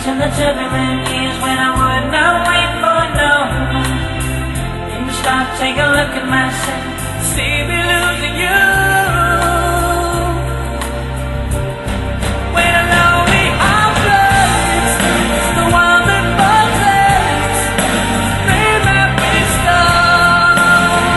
in the turbulent years when I would not wait for no one. Then stop, take a look at myself, see me losing you. When I know the heartless, it's the one that possesses, dream that we stole.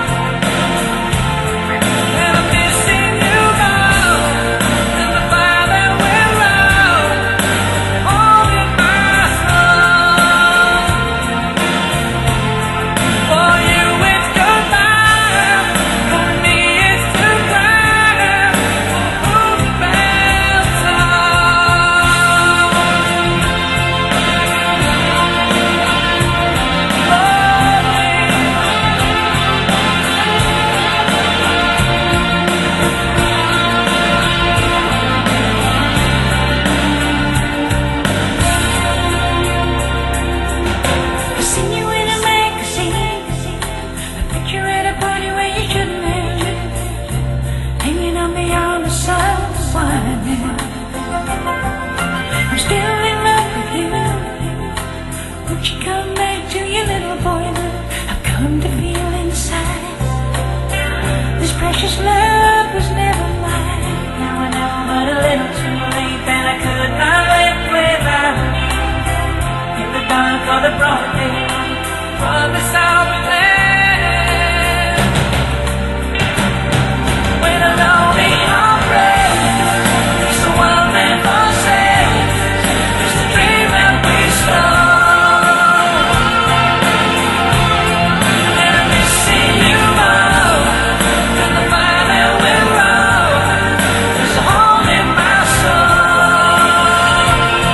And I'm missing you now, and the fire that went round, holding my soul. For you it's goodbye, for me it's to cry, for who felt I've seen you in a magazine, a picture at a party where you shouldn't have been, hanging on beyond the sun, winding. I'm still in love with you. Won't you come back to your little boy now? I've come to feel inside this precious love was never mine. Now I know, but a little too late, that I could not live without you. In the dark or the broad day, promise I'll be there. When I know the heartbreak, it's the one that possesses, it's the dream that we stole. And I'm missing you more than the fire that went round, there's a hole in my soul.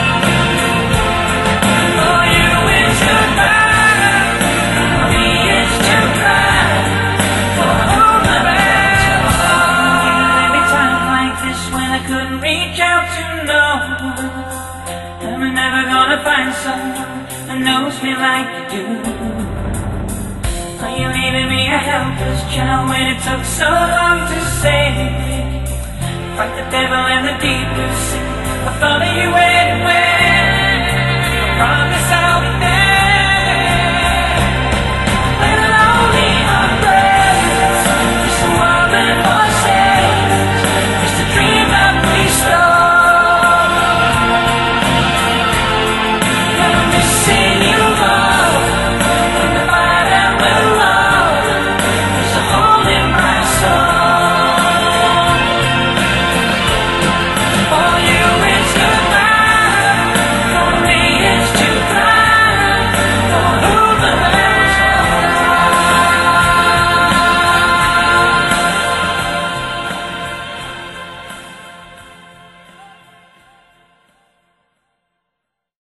For you it's goodbye, for me it's to cry, for whom the bell tolls. Every time like this when I couldn't reach out to no one, I'm never gonna find someone that knows me like you do. Are you leaving me a helpless child when it took so long to save me? Fight the devil in the deep blue sea, I follow you anywhere.